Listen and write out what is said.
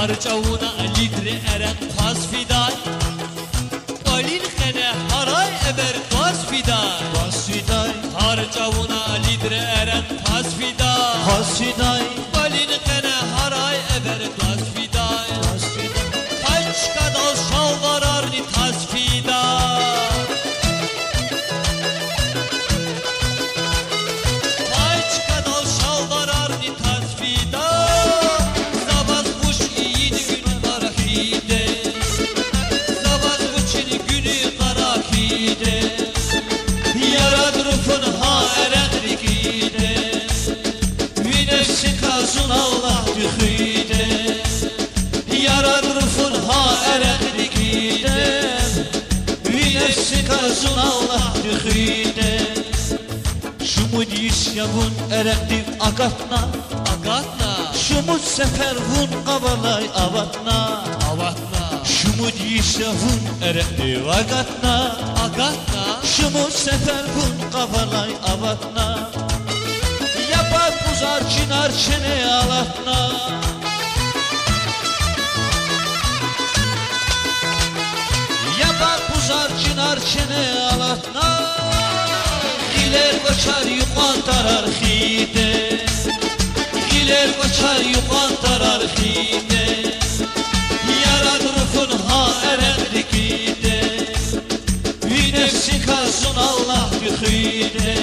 هرجونا لیدر ارن پاس فیدای قلیل خنه هرای ابر پاس فیدای هرجونا لیدر ارن پاس فیدای قلیل خنه هرای ابر پاس فیدای پنج kadal şalvarar ni tasfida پنج kadal şalvarar ni tasfida zavaz buş iyi gün karahide zavaz buçin günü karahide yaradrufun ha erenrikide vi nefsi kazun Allah dühide yaradrufun ha erenrikide vi nefsi kazun Allah dühide Şumud isyavun erektiv agatna Şumud sefer vun kabalay avatna Şumud isyavun erektiv agatna Şumud sefer vun kabalay avatna Yapak uzar çınar çene alatna Yapak uzar çınar çene alatna Giler koçar yukan tarar xide Giler koçar yukan tarar xide Yaradrufun ha erenlikide Vi nefsi kazun Allah dühide